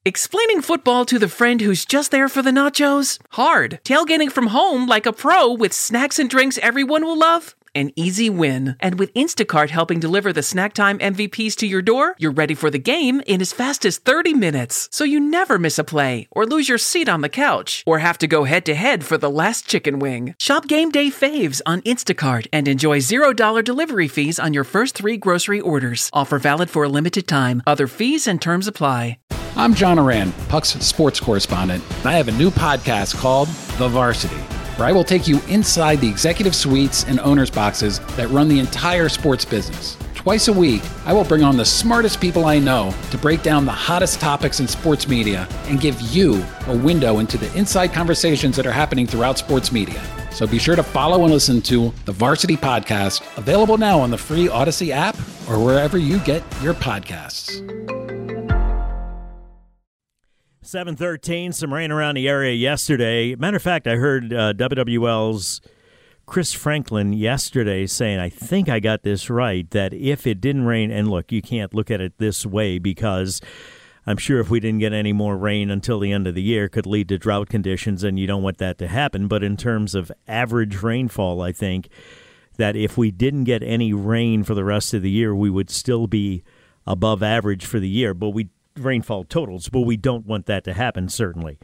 Explaining football to the friend who's just there for the nachos? Hard. Tailgating from home like a pro with snacks and drinks everyone will love? An easy win. And with Instacart helping deliver the snack time MVPs to your door, you're ready for the game in as fast as 30 minutes. So you never miss a play, or lose your seat on the couch, or have to go head-to-head for the last chicken wing. Shop Game Day Faves on Instacart and enjoy $0 delivery fees on your first 3 grocery orders. Offer valid for a limited time. Other fees and terms apply. I'm John Oran, Puck's sports correspondent, and I have a new podcast called The Varsity, where I will take you inside the executive suites and owners' boxes that run the entire sports business. Twice a week, I will bring on the smartest people I know to break down the hottest topics in sports media and give you a window into the inside conversations that are happening throughout sports media. So be sure to follow and listen to The Varsity Podcast, available now on the free Odyssey app or wherever you get your podcasts. 7:13, some rain around the area yesterday. Matter of fact, I heard WWL's Chris Franklin yesterday saying, I think I got this right, that if it didn't rain, and look, you can't look at it this way because I'm sure if we didn't get any more rain until the end of the year, it could lead to drought conditions, and you don't want that to happen. But in terms of average rainfall, I think that if we didn't get any rain for the rest of the year, we would still be above average for the year. But rainfall totals, but we don't want that to happen, certainly.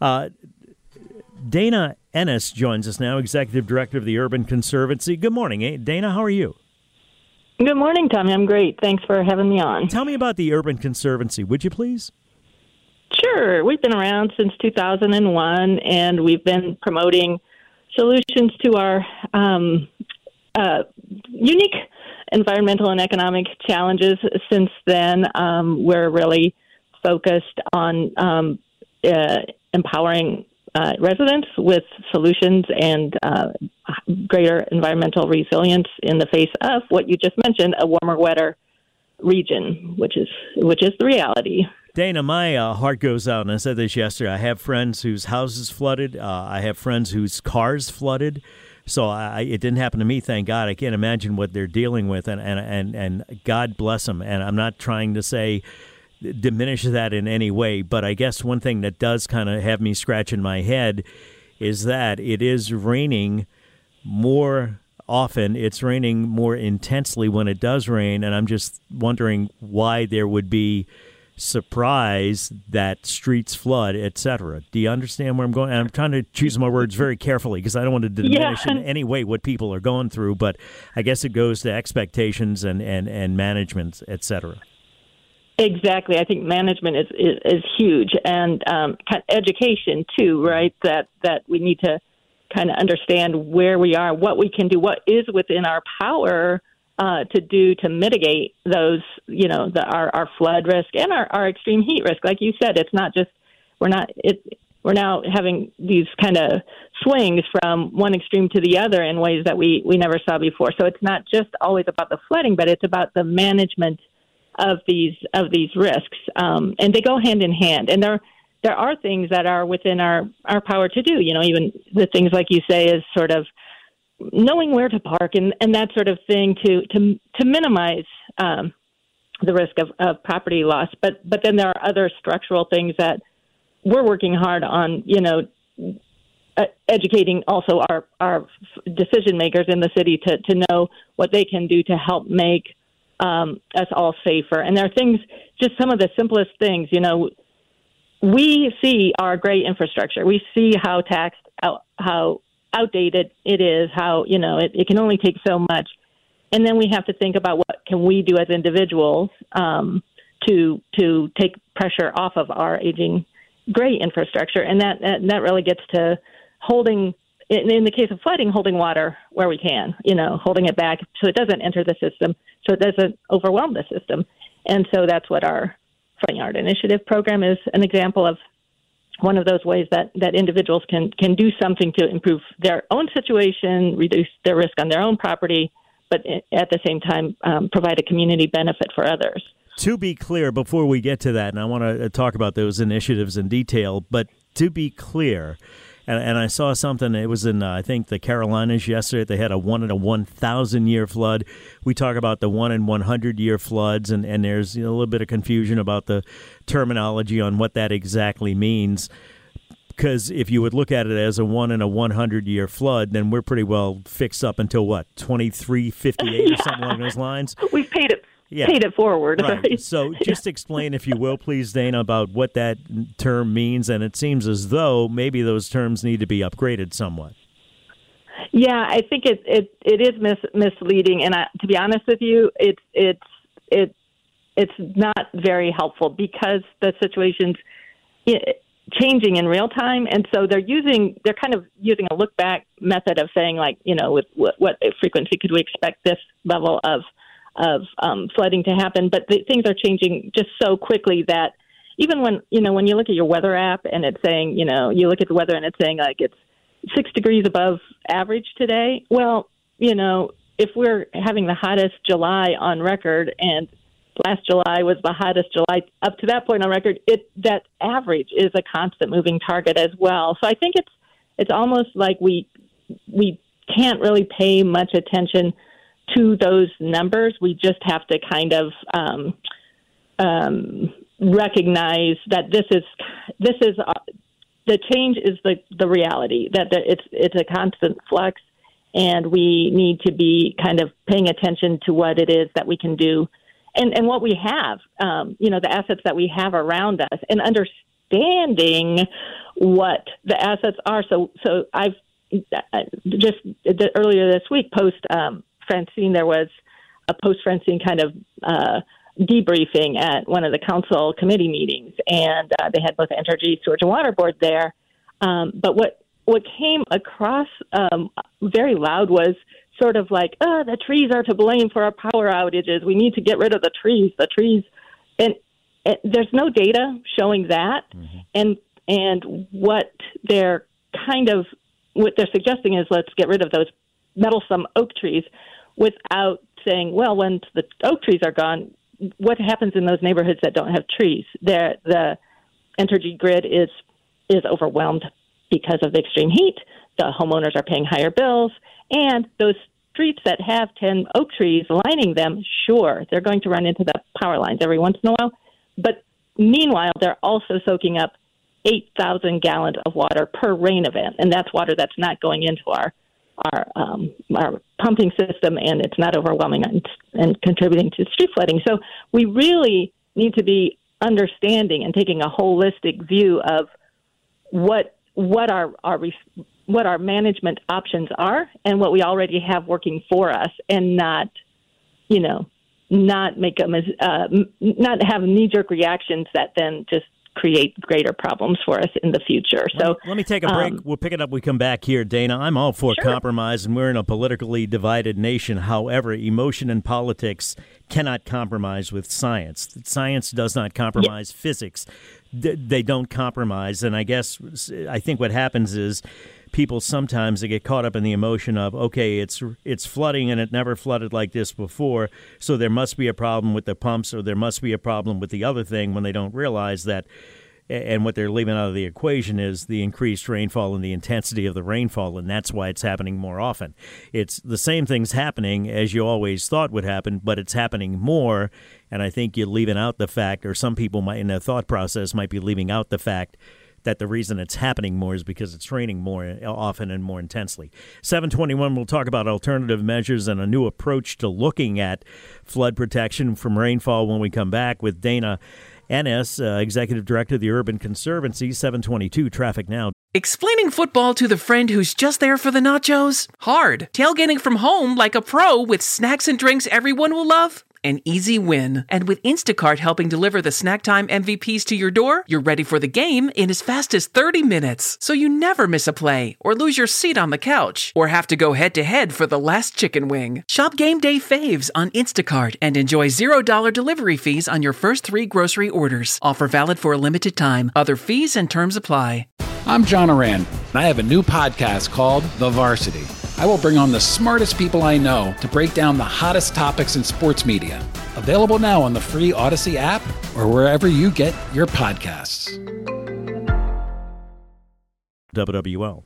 Dana Ennis joins us now, Executive Director of the Urban Conservancy. Good morning, Dana. How are you? Good morning, Tommy. I'm great. Thanks for having me on. Tell me about the Urban Conservancy, would you please? Sure. We've been around since 2001, and we've been promoting solutions to our unique environmental and economic challenges since then. We're really focused on empowering residents with solutions and greater environmental resilience in the face of what you just mentioned, a warmer, wetter region, which is the reality. Dana, my heart goes out, and I said this yesterday. I have friends whose houses flooded. I have friends whose cars flooded. So it didn't happen to me, thank God. I can't imagine what they're dealing with, and God bless them. And I'm not trying to say diminish that in any way, but I guess one thing that does kind of have me scratching my head is that it is raining more often. It's raining more intensely when it does rain, and I'm just wondering why there would be surprise that streets flood, etc. Do you understand where I'm going? And I'm trying to choose my words very carefully because I don't want to diminish in any way what people are going through, but I guess it goes to expectations and management, etc. Exactly. I think management is huge, and kind of education too, right? That we need to kind of understand where we are, what we can do, what is within our power to do to mitigate those, our flood risk and our extreme heat risk. Like you said, it's not just we're now having these kind of swings from one extreme to the other in ways that we never saw before. So it's not just always about the flooding, but it's about the management of these risks, and they go hand in hand. And there are things that are within our power to do. Even the things like you say is sort of knowing where to park and that sort of thing to minimize the risk of property loss. But then there are other structural things that we're working hard on, educating also our decision makers in the city to know what they can do to help make us all safer. And there are things, just some of the simplest things, we see our great infrastructure. We see how taxed, how outdated it is, how, it can only take so much. And then we have to think about what can we do as individuals to take pressure off of our aging great infrastructure. And that really gets to holding, in the case of flooding, holding water where we can, holding it back so it doesn't enter the system, so it doesn't overwhelm the system. And so that's what our Flooding Art Initiative program is an example of, one of those ways that individuals can do something to improve their own situation, reduce their risk on their own property, but at the same time provide a community benefit for others. To be clear, before we get to that, and I want to talk about those initiatives in detail, but to be clear, And I saw something, it was in, I think, the Carolinas yesterday. They had a 1 in a 1,000-year flood. We talk about the 1 in 100-year floods, and there's a little bit of confusion about the terminology on what that exactly means. Because if you would look at it as a 1 in a 100-year flood, then we're pretty well fixed up until, 2358 or something along those lines? We've paid it forward. Right. So just explain, if you will, please, Dana, about what that term means. And it seems as though maybe those terms need to be upgraded somewhat. Yeah, I think it is misleading. And to be honest with you, it's not very helpful because the situation's changing in real time, and so they're kind of using a look back method of saying, like, with what frequency could we expect this level of flooding to happen. But things are changing just so quickly that even when you look at your weather app and it's saying, you look at the weather and it's saying like it's 6 degrees above average today. Well, if we're having the hottest July on record, and last July was the hottest July up to that point on record, that average is a constant moving target as well. So I think it's almost like we can't really pay much attention to those numbers. We just have to kind of recognize that this is the change is the reality, that it's a constant flux, and we need to be kind of paying attention to what it is that we can do. And what we have, the assets that we have around us, and understanding what the assets are. So I've just earlier this week, post Francine, there was a post Francine kind of debriefing at one of the council committee meetings, and they had both Entergy, Sewage and Water Board there. But what came across very loud was sort of like, the trees are to blame for our power outages. We need to get rid of the trees. And there's no data showing that. Mm-hmm. And what they're suggesting is, let's get rid of those meddlesome oak trees, without saying, well, once the oak trees are gone, what happens in those neighborhoods that don't have trees? The Entergy grid is overwhelmed because of the extreme heat. The homeowners are paying higher bills, and those streets that have 10 oak trees lining them, sure, they're going to run into the power lines every once in a while. But meanwhile, they're also soaking up 8,000 gallons of water per rain event, and that's water that's not going into our pumping system, and it's not overwhelming and contributing to street flooding. So we really need to be understanding and taking a holistic view of what our management options are and what we already have working for us, and not make them not have knee-jerk reactions that then just create greater problems for us in the future. So let me take a break. We'll pick it up. We come back here. Dana, I'm all for compromise, and we're in a politically divided nation. However, emotion and politics cannot compromise with science. Science does not compromise physics. They don't compromise. And I think what happens is people sometimes, they get caught up in the emotion of, okay, it's flooding and it never flooded like this before, so there must be a problem with the pumps, or there must be a problem with the other thing, when they don't realize that. And what they're leaving out of the equation is the increased rainfall and the intensity of the rainfall, and that's why it's happening more often. It's the same things happening as you always thought would happen, but it's happening more, and I think you're leaving out the fact, or some people might in their thought process might be leaving out the fact that the reason it's happening more is because it's raining more often and more intensely. 7:21, we'll talk about alternative measures and a new approach to looking at flood protection from rainfall when we come back with Dana Ennis, Executive Director of the Urban Conservancy. 7:22, traffic now. Explaining football to the friend who's just there for the nachos? Hard. Tailgating from home like a pro with snacks and drinks everyone will love? An easy win. And with Instacart helping deliver the snack time MVPs to your door, you're ready for the game in as fast as 30 minutes. So you never miss a play, or lose your seat on the couch, or have to go head-to-head for the last chicken wing. Shop Game Day Faves on Instacart and enjoy $0 delivery fees on your first 3 grocery orders. Offer valid for a limited time. Other fees and terms apply. I'm John Oran, and I have a new podcast called The Varsity. I will bring on the smartest people I know to break down the hottest topics in sports media. Available now on the free Odyssey app or wherever you get your podcasts. WWL.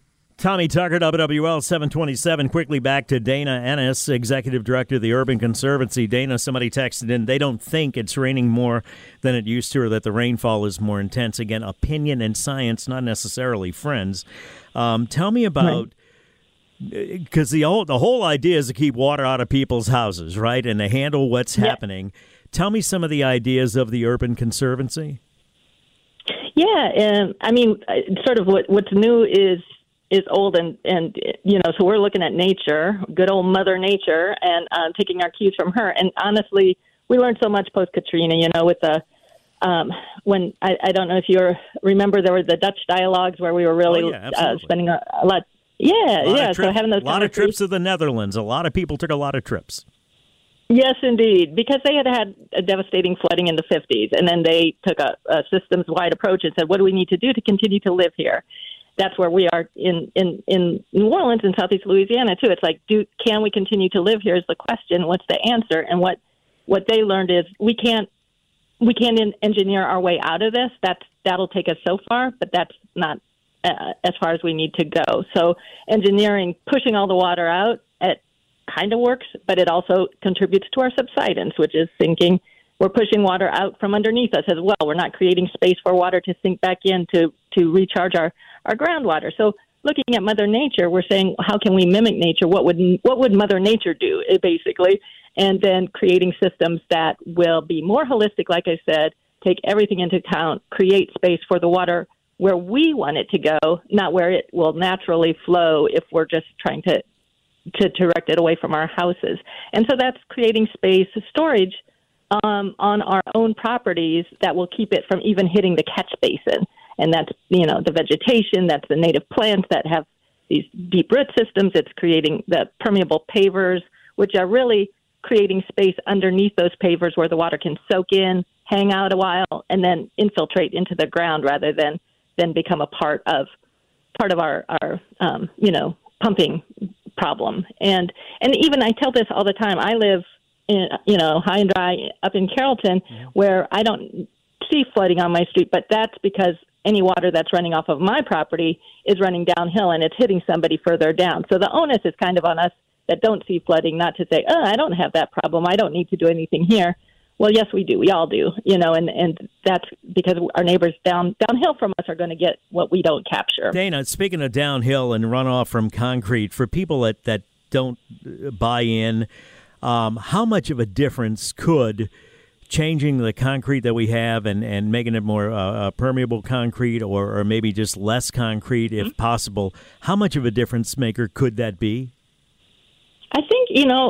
Tommy Tucker, WWL 727. Quickly back to Dana Ennis, Executive Director of the Urban Conservancy. Dana, somebody texted in, they don't think it's raining more than it used to or that the rainfall is more intense. Again, opinion and science, not necessarily friends. Tell me about, because the whole idea is to keep water out of people's houses, right, and to handle what's happening. Tell me some of the ideas of the Urban Conservancy. Yeah, I mean, sort of what's new is old, and so we're looking at nature, good old Mother Nature, and taking our cues from her. And honestly, we learned so much post Katrina. With the when I don't know if you remember, there were the Dutch dialogues where we were really spending a lot. So having those a lot of trips to the Netherlands. A lot of people took a lot of trips. Yes, indeed, because they had a devastating flooding in the 50s, and then they took a systems-wide approach and said, what do we need to do to continue to live here? That's where we are in New Orleans and Southeast Louisiana, too. It's like, can we continue to live here is the question. What's the answer? And what they learned is we can't engineer our way out of this. That'll take us so far, but that's not as far as we need to go. So engineering, pushing all the water out, it kind of works, but it also contributes to our subsidence, which is thinking we're pushing water out from underneath us as well. We're not creating space for water to sink back in to recharge our groundwater. So looking at Mother Nature, we're saying, how can we mimic nature? What would Mother Nature do, basically? And then creating systems that will be more holistic, like I said, take everything into account, create space for the water where we want it to go, not where it will naturally flow if we're just trying to direct it away from our houses. And so that's creating space, storage on our own properties that will keep it from even hitting the catch basin. And that's, the vegetation, that's the native plants that have these deep root systems. It's creating the permeable pavers, which are really creating space underneath those pavers where the water can soak in, hang out a while, and then infiltrate into the ground rather than become a part of our pumping problem. And even I tell this all the time. I live in, high and dry up in Carrollton, where I don't see flooding on my street, but that's because any water that's running off of my property is running downhill and it's hitting somebody further down. So the onus is kind of on us that don't see flooding, not to say, I don't have that problem, I don't need to do anything here. Well, yes, we do. We all do, and that's because our neighbors downhill from us are going to get what we don't capture. Dana, speaking of downhill and runoff from concrete, for people that don't buy in, how much of a difference could changing the concrete that we have and making it more permeable concrete or maybe just less concrete, if possible, how much of a difference maker could that be? I think,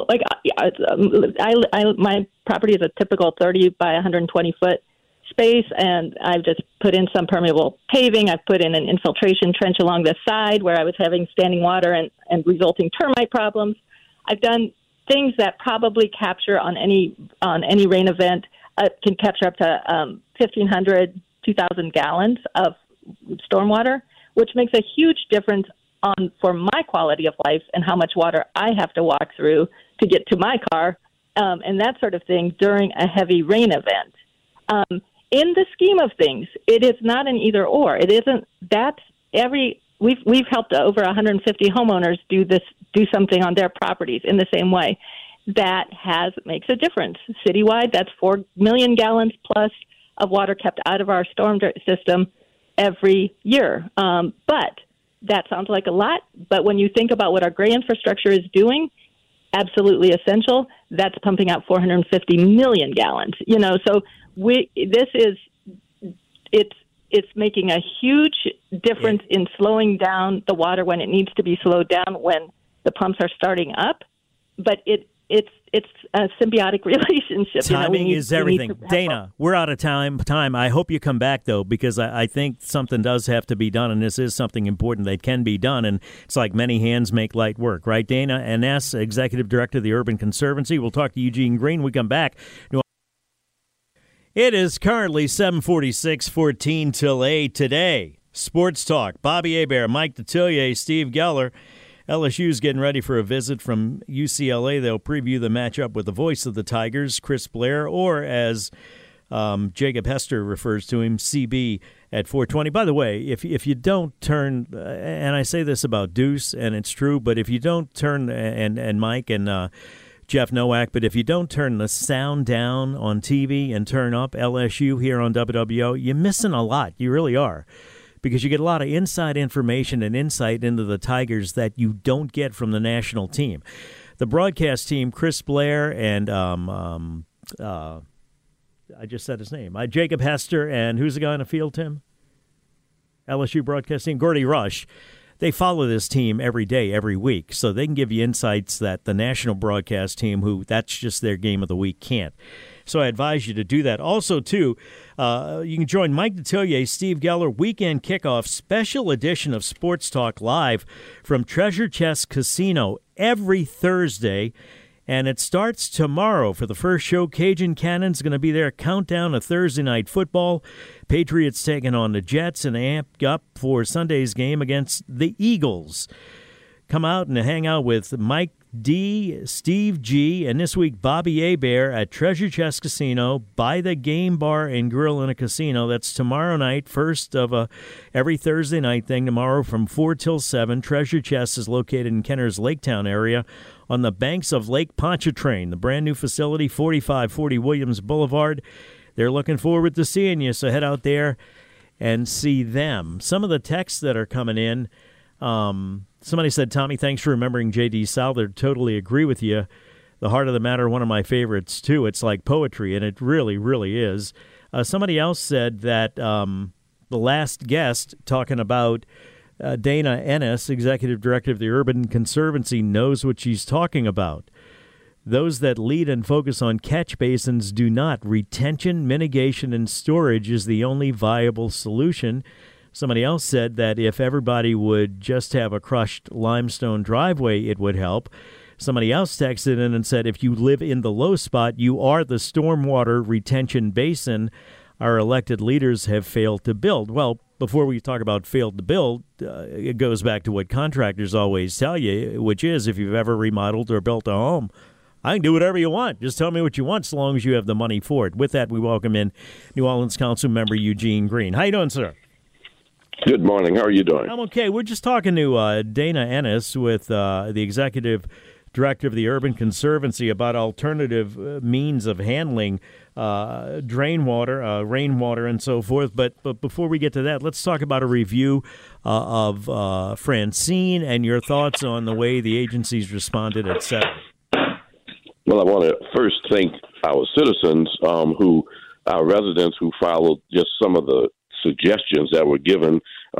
my property is a typical 30 by 120 foot space, and I've just put in some permeable paving. I've put in an infiltration trench along the side where I was having standing water and resulting termite problems. I've done things that probably capture on any rain event, can capture up to 1,500, 2,000 gallons of stormwater, which makes a huge difference for my quality of life and how much water I have to walk through to get to my car, and that sort of thing during a heavy rain event. In the scheme of things, it is not an either or. It isn't. We've helped over 150 homeowners do something on their properties in the same way. That makes a difference citywide. That's 4 million gallons plus of water kept out of our storm system every year. But that sounds like a lot, but when you think about what our gray infrastructure is doing, absolutely essential. That's pumping out 450 million gallons. So it's making a huge difference in slowing down the water when it needs to be slowed down when the pumps are starting up. But it's a symbiotic relationship. Timing is everything. Dana, we're out of time. I hope you come back, though, because I think something does have to be done, and this is something important that can be done. And it's like many hands make light work, right? Dana Ennis, Executive Director of the Urban Conservancy. We'll talk to Eugene Green when we come back. It is currently 7:46, 14 till 8 today. Sports Talk. Bobby Hebert, Mike Detillier, Steve Geller. LSU's getting ready for a visit from UCLA. They'll preview the matchup with the voice of the Tigers, Chris Blair, or as Jacob Hester refers to him, CB, at 420. By the way, if you don't turn, and I say this about Deuce, and it's true, but if you don't turn, and Mike and Jeff Nowak, but if you don't turn the sound down on TV and turn up LSU here on WWO, you're missing a lot. You really are. Because you get a lot of inside information and insight into the Tigers that you don't get from the national team. The broadcast team, Chris Blair and I just said his name, Jacob Hester, and who's the guy on the field, Tim? LSU broadcast team, Gordy Rush. They follow this team every day, every week, so they can give you insights that the national broadcast team, who that's just their game of the week, can't. So I advise you to do that. Also, too, you can join Mike Detillier, Steve Geller, Weekend Kickoff, special edition of Sports Talk Live from Treasure Chest Casino every Thursday. And it starts tomorrow for the first show. Cajun Cannon's going to be there. Countdown to Thursday Night Football. Patriots taking on the Jets and amped up for Sunday's game against the Eagles. Come out and hang out with Mike D, Steve G, and this week Bobby Hebert at Treasure Chest Casino by the Game Bar and Grill in a Casino. That's tomorrow night, first of every Thursday night thing tomorrow from 4 till 7. Treasure Chest is located in Kenner's Laketown area on the banks of Lake Pontchartrain. The brand new facility, 4540 Williams Boulevard. They're looking forward to seeing you, so head out there and see them. Some of the texts that are coming in, somebody said, Tommy, thanks for remembering J.D. Souther. Totally agree with you. The Heart of the Matter, one of my favorites, too. It's like poetry, and it really, really is. Somebody else said that the last guest talking about Dana Ennis, Executive Director of the Urban Conservancy, knows what she's talking about. Those that lead and focus on catch basins do not. Retention, mitigation, and storage is the only viable solution. Somebody else said that if everybody would just have a crushed limestone driveway, it would help. Somebody else texted in and said, if you live in the low spot, you are the stormwater retention basin our elected leaders have failed to build. Well, before we talk about failed to build, it goes back to what contractors always tell you, which is if you've ever remodeled or built a home, I can do whatever you want. Just tell me what you want so long as you have the money for it. With that, we welcome in New Orleans Council member Eugene Green. How you doing, sir? Good morning. How are you doing? I'm okay. We're just talking to Dana Ennis with the Executive Director of the Urban Conservancy about alternative means of handling rainwater, and so forth. But before we get to that, let's talk about a review of Francine and your thoughts on the way the agencies responded, et cetera. Well, I want to first thank our citizens, our residents who followed just some of the suggestions that were given.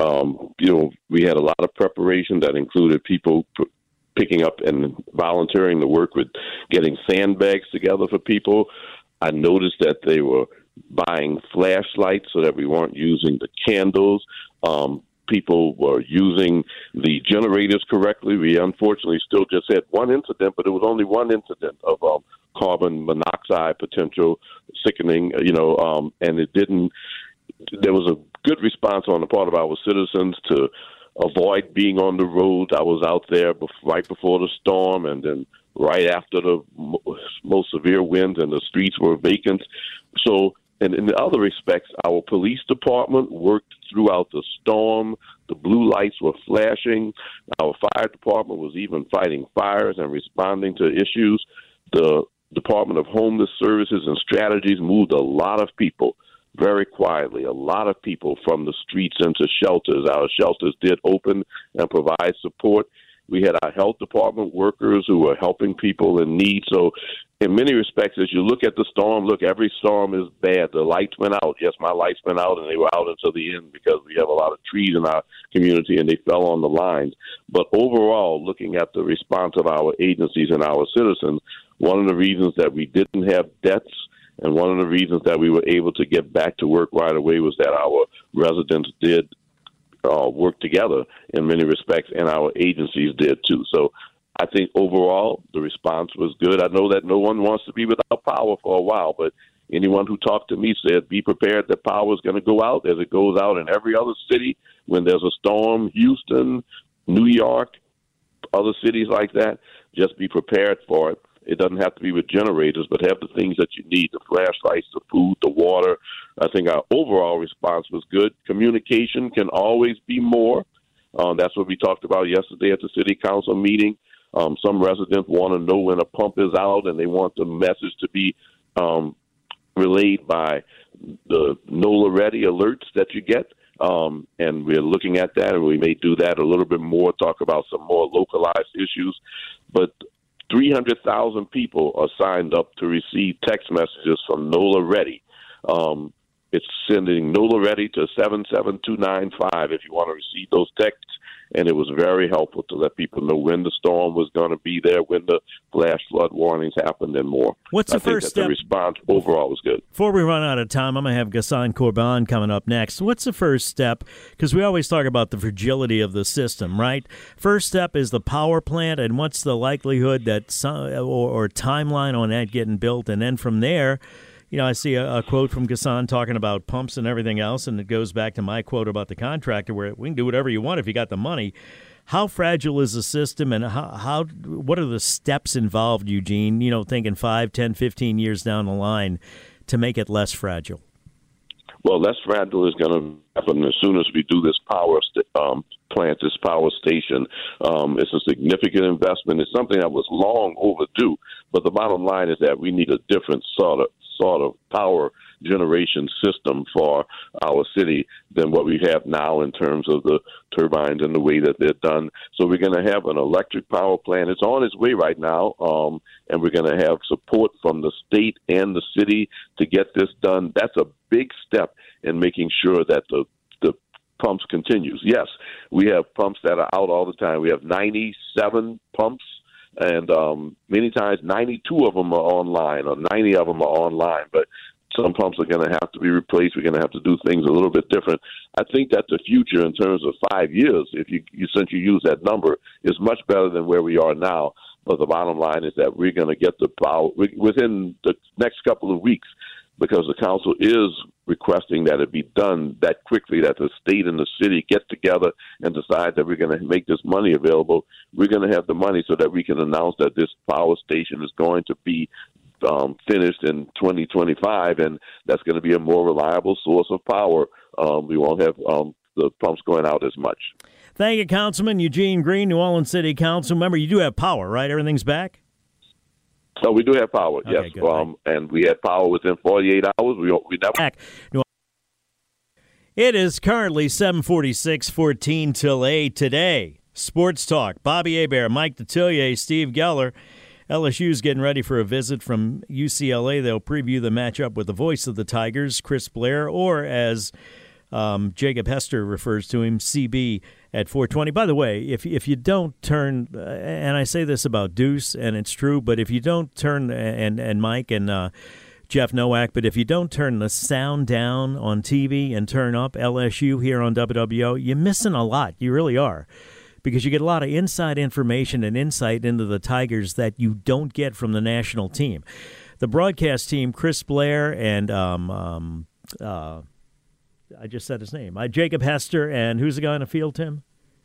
We had a lot of preparation that included people picking up and volunteering to work with getting sandbags together for people. I noticed that they were buying flashlights so that we weren't using the candles. People were using the generators correctly. We unfortunately still just had one incident, but it was only one incident of carbon monoxide potential sickening, and it didn't. There was a good response on the part of our citizens to avoid being on the road. I was out there right before the storm and then right after the most severe winds, and the streets were vacant. So, and in other respects, our police department worked throughout the storm. The blue lights were flashing. Our fire department was even fighting fires and responding to issues. The Department of Homeless Services and Strategies moved a lot of people very quietly, a lot of people from the streets into shelters. Our shelters did open and provide support. We had our health department workers who were helping people in need. So in many respects, as you look at the storm, every storm is bad. The lights went out. Yes, my lights went out, and they were out until the end because we have a lot of trees in our community, and they fell on the lines. But overall, looking at the response of our agencies and our citizens, one of the reasons that we didn't have deaths and one of the reasons that we were able to get back to work right away was that our residents did work together in many respects, and our agencies did too. So I think overall the response was good. I know that no one wants to be without power for a while, but anyone who talked to me said be prepared that power is going to go out as it goes out in every other city when there's a storm. Houston, New York, other cities like that, just be prepared for it. It doesn't have to be with generators, but have the things that you need, the flashlights, the food, the water. I think our overall response was good. Communication can always be more. That's what we talked about yesterday at the city council meeting. Some residents want to know when a pump is out, and they want the message to be relayed by the NOLA Ready alerts that you get. And we're looking at that, and we may do that a little bit more, talk about some more localized issues. But 300,000 people are signed up to receive text messages from NOLA Ready. It's sending NOLA Ready to 77295 if you want to receive those texts. And it was very helpful to let people know when the storm was going to be there, when the flash flood warnings happened, and more. What's the first step? The response overall was good. Before we run out of time, I'm going to have Ghassan Korban coming up next. What's the first step? Because we always talk about the fragility of the system, right? First step is the power plant, and what's the likelihood that or timeline on that getting built? And then from there, I see a quote from Ghassan talking about pumps and everything else, and it goes back to my quote about the contractor where we can do whatever you want if you got the money. How fragile is the system, and what are the steps involved, Eugene, thinking 5, 10, 15 years down the line to make it less fragile? Well, less fragile is going to happen as soon as we do this power plant, this power station. It's a significant investment. It's something that was long overdue, but the bottom line is that we need a different sort of power generation system for our city than what we have now in terms of the turbines and the way that they're done. So we're going to have an electric power plant. It's on its way right now, and we're going to have support from the state and the city to get this done. That's a big step in making sure that the pumps continues. Yes, we have pumps that are out all the time. We have 97 pumps. And many times 92 of them are online or 90 of them are online. But some pumps are going to have to be replaced. We're going to have to do things a little bit different. I think that the future in terms of 5 years, if you since you use that number, is much better than where we are now. But the bottom line is that we're going to get the power within the next couple of weeks, because the council is requesting that it be done that quickly, that the state and the city get together and decide that we're going to make this money available. We're going to have the money so that we can announce that this power station is going to be finished in 2025, and that's going to be a more reliable source of power. We won't have the pumps going out as much. Thank you, Councilman Eugene Green, New Orleans City Council. Remember, you do have power, right? Everything's back? So we do have power, okay, yes. Good, and we had power within 48 hours. We never. Back. It is currently 7:46, 14 till 8 today. Sports Talk. Bobby Hebert, Mike Detillier, Steve Geller. LSU's getting ready for a visit from UCLA. They'll preview the matchup with the voice of the Tigers, Chris Blair, or as Jacob Hester refers to him, CB, at 4:20. By the way, if you don't turn, and I say this about Deuce, and it's true, but if you don't turn, and Mike and Jeff Nowak, but if you don't turn the sound down on TV and turn up LSU here on WWO, you're missing a lot. You really are. Because you get a lot of inside information and insight into the Tigers that you don't get from the national team. The broadcast team, Chris Blair and I just said his name, Jacob Hester, and who's the guy on the field, Tim?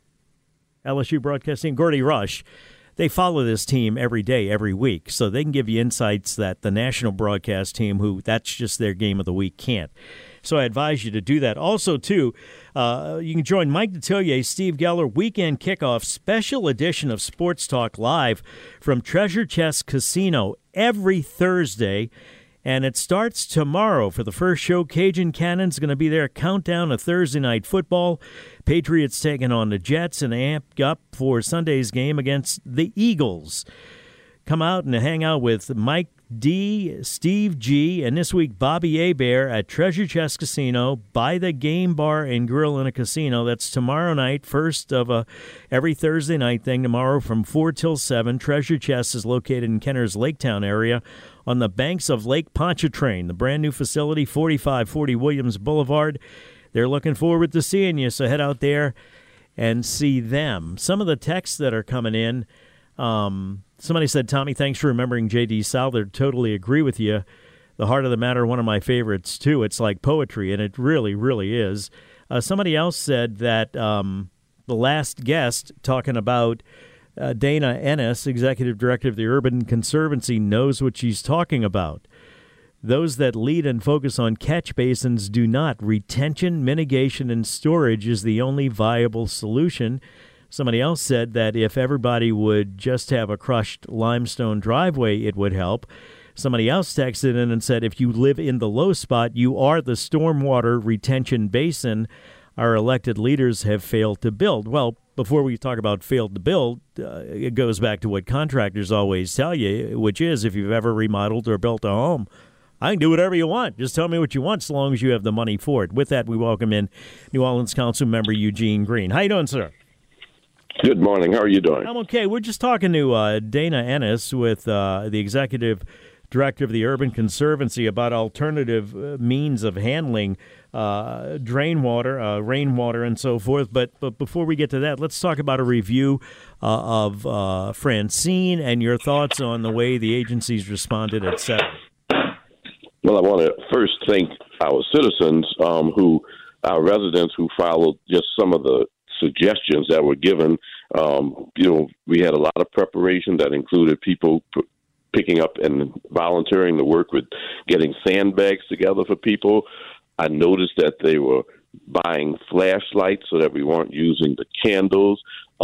LSU broadcast team, Gordy Rush. They follow this team every day, every week, so they can give you insights that the national broadcast team, who that's just their game of the week, can't. So I advise you to do that. Also, too, you can join Mike Detillier, Steve Geller, Weekend Kickoff, special edition of Sports Talk Live from Treasure Chest Casino every Thursday. And it starts tomorrow for the first show. Cajun Cannon's going to be there. Countdown to Thursday Night Football. Patriots taking on the Jets and amped up for Sunday's game against the Eagles. Come out and hang out with Mike D, Steve G, and this week Bobby Hebert at Treasure Chest Casino by the Game Bar and Grill in a Casino. That's tomorrow night, first of every Thursday night thing tomorrow from 4 till 7. Treasure Chest is located in Kenner's Laketown area on the banks of Lake Pontchartrain. The brand new facility, 4540 Williams Boulevard. They're looking forward to seeing you, so head out there and see them. Some of the texts that are coming in, somebody said, Tommy, thanks for remembering J.D. Souther. Totally agree with you. The Heart of the Matter, one of my favorites, too. It's like poetry, and it really, really is. Somebody else said that the last guest talking about Dana Ennis, Executive Director of the Urban Conservancy, knows what she's talking about. Those that lead and focus on catch basins do not. Retention, mitigation, and storage is the only viable solution. Somebody else said that if everybody would just have a crushed limestone driveway, it would help. Somebody else texted in and said, if you live in the low spot, you are the stormwater retention basin our elected leaders have failed to build. Well, before we talk about failed to build, it goes back to what contractors always tell you, which is if you've ever remodeled or built a home, I can do whatever you want. Just tell me what you want so long as you have the money for it. With that, we welcome in New Orleans Council Member Eugene Green. How you doing, sir? Good morning. How are you doing? I'm okay. We're just talking to Dana Ennis with the Executive Director of the Urban Conservancy about alternative means of handling rainwater, and so forth. But before we get to that, let's talk about a review of Francine and your thoughts on the way the agencies responded, et cetera. Well, I want to first thank our citizens, our residents who followed just some of the suggestions that were given. We had a lot of preparation that included people picking up and volunteering to work with getting sandbags together for people. I noticed that they were buying flashlights so that we weren't using the candles.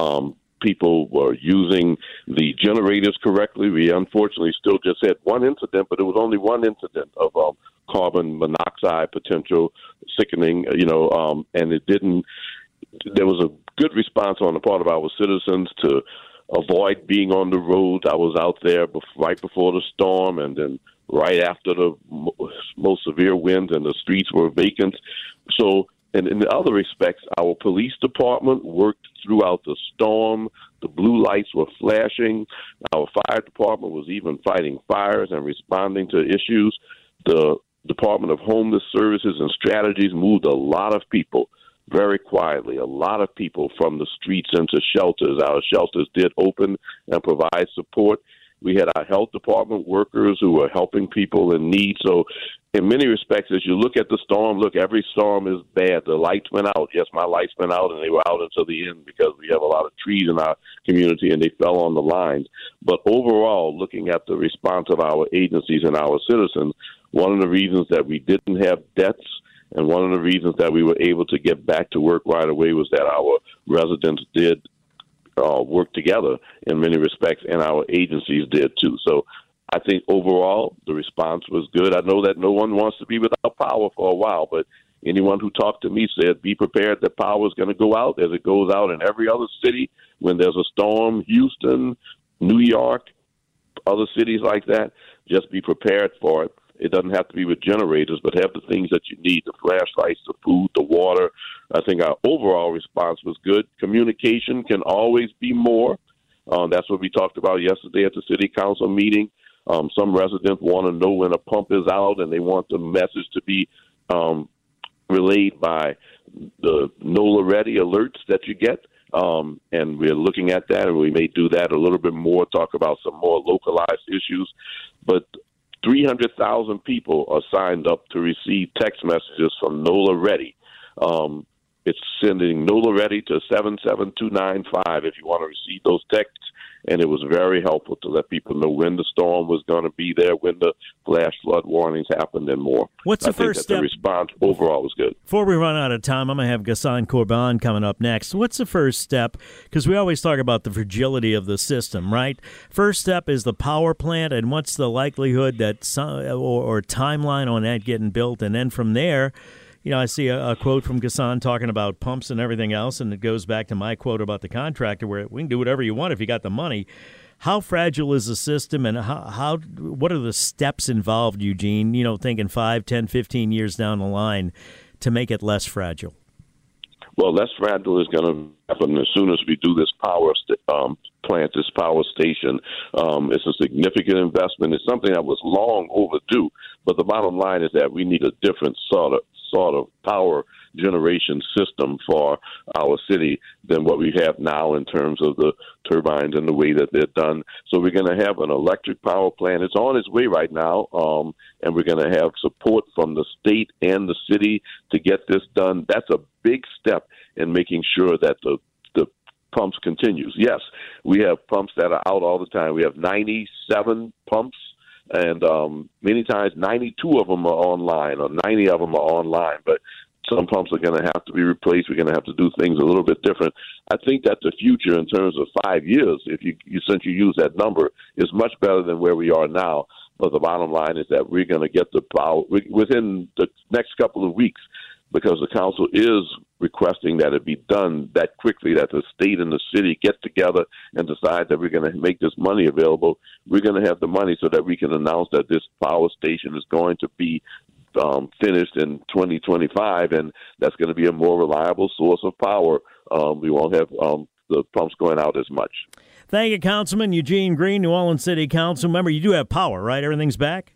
People were using the generators correctly. We unfortunately still just had one incident, but it was only one incident of carbon monoxide potential sickening, and it didn't. There was a good response on the part of our citizens to avoid being on the road. I was out there right before the storm and then right after the most severe winds, and the streets were vacant. So, and in other respects, our police department worked throughout the storm. The blue lights were flashing. Our fire department was even fighting fires and responding to issues. The Department of Homeless Services and Strategies moved a lot of people very quietly, a lot of people from the streets into shelters. Our shelters did open and provide support. We had our health department workers who were helping people in need. So in many respects, as you look at the storm, every storm is bad. The lights went out. Yes, my lights went out, and they were out until the end because we have a lot of trees in our community, and they fell on the lines. But overall, looking at the response of our agencies and our citizens, one of the reasons that we didn't have deaths and one of the reasons that we were able to get back to work right away was that our residents did work together in many respects, and our agencies did too. So I think overall the response was good. I know that no one wants to be without power for a while, but anyone who talked to me said be prepared that power is going to go out as it goes out in every other city when there's a storm. Houston, New York, other cities like that, just be prepared for it. It doesn't have to be with generators, but have the things that you need, the flashlights, the food, the water. I think our overall response was good. Communication can always be more. That's what we talked about yesterday at the city council meeting. Some residents want to know when a pump is out, and they want the message to be relayed by the NOLA Ready alerts that you get. And we're looking at that, and we may do that a little bit more, talk about some more localized issues. But 300,000 people are signed up to receive text messages from NOLA Ready. It's sending NOLA Ready to 77295 if you want to receive those texts. And it was very helpful to let people know when the storm was going to be there, when the flash flood warnings happened, and more. What's the first step? The response overall was good. Before we run out of time, I'm going to have Ghassan Corban coming up next. What's the first step? Because we always talk about the fragility of the system, right? First step is the power plant, and what's the likelihood that or timeline on that getting built? And then from there, I see a quote from Ghassan talking about pumps and everything else, and it goes back to my quote about the contractor where we can do whatever you want if you got the money. How fragile is the system, and what are the steps involved, Eugene, thinking 5, 10, 15 years down the line to make it less fragile? Well, less fragile is going to happen as soon as we do this power plant, this power station. It's a significant investment. It's something that was long overdue, but the bottom line is that we need a different sort of power generation system for our city than what we have now in terms of the turbines and the way that they're done. So we're going to have an electric power plant. It's on its way right now, and we're going to have support from the state and the city to get this done. That's a big step in making sure that the pumps continues. Yes, we have pumps that are out all the time. We have 97 pumps, and many times 92 of them are online, or 90 of them are online. But some pumps are going to have to be replaced. We're going to have to do things a little bit different. I think that the future, in terms of 5 years, if you since you use that number, is much better than where we are now. But the bottom line is that we're going to get the power within the next couple of weeks, because the council is requesting that it be done that quickly, that the state and the city get together and decide that we're going to make this money available. We're going to have the money so that we can announce that this power station is going to be finished in 2025, and that's going to be a more reliable source of power. We won't have the pumps going out as much. Thank you, Councilman Eugene Green, New Orleans City Council. Remember, you do have power, right? Everything's back?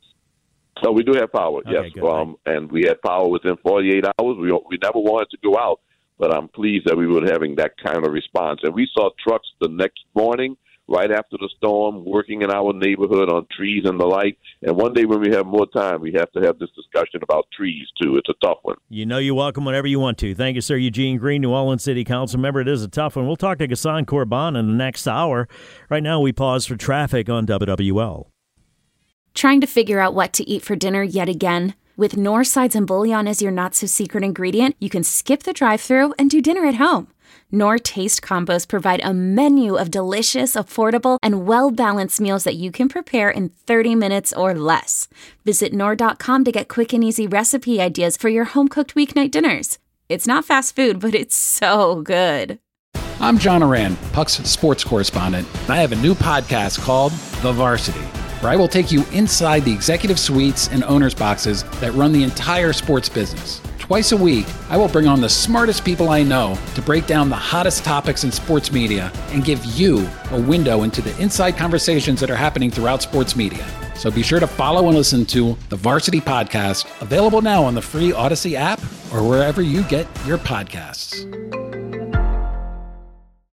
So we do have power, okay, yes. Good, and we had power within 48 hours. We never wanted to go out, but I'm pleased that we were having that kind of response. And we saw trucks the next morning, right after the storm, working in our neighborhood on trees and the like. And one day when we have more time, we have to have this discussion about trees, too. It's a tough one. You know you're welcome whenever you want to. Thank you, sir. Eugene Green, New Orleans City Council member. It is a tough one. We'll talk to Ghassan Korban in the next hour. Right now, we pause for traffic on WWL. Trying to figure out what to eat for dinner yet again? With Knorr sides and bouillon as your not-so-secret ingredient, you can skip the drive-thru and do dinner at home. Knorr Taste Combos provide a menu of delicious, affordable, and well-balanced meals that you can prepare in 30 minutes or less. Visit Knorr.com to get quick and easy recipe ideas for your home-cooked weeknight dinners. It's not fast food, but it's so good. I'm John Oran, Puck's sports correspondent, and I have a new podcast called The Varsity, where I will take you inside the executive suites and owners' boxes that run the entire sports business. Twice a week, I will bring on the smartest people I know to break down the hottest topics in sports media and give you a window into the inside conversations that are happening throughout sports media. So be sure to follow and listen to the Varsity Podcast, available now on the free Odyssey app or wherever you get your podcasts.